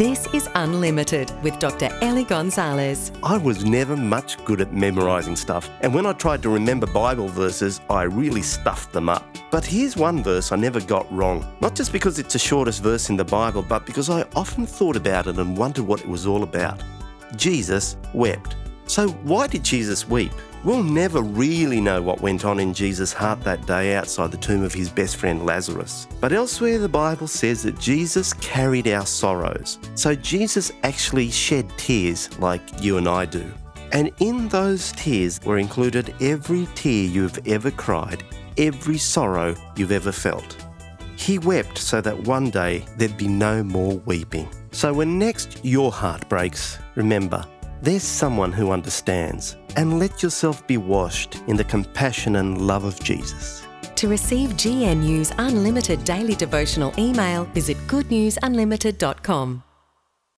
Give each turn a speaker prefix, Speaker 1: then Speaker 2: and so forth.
Speaker 1: This is Unlimited with Dr. Ellie Gonzalez.
Speaker 2: I was never much good at memorising stuff, and when I tried to remember Bible verses, I really stuffed them up. But here's one verse I never got wrong. Not just because it's the shortest verse in the Bible, but because I often thought about it and wondered what it was all about. Jesus wept. So why did Jesus weep? We'll never really know what went on in Jesus' heart that day outside the tomb of his best friend Lazarus. But elsewhere the Bible says that Jesus carried our sorrows. So Jesus actually shed tears like you and I do. And in those tears were included every tear you've ever cried, every sorrow you've ever felt. He wept so that one day there'd be no more weeping. So when next your heart breaks, remember, there's someone who understands, and let yourself be washed in the compassion and love of Jesus.
Speaker 1: To receive GNU's Unlimited Daily Devotional email, visit goodnewsunlimited.com.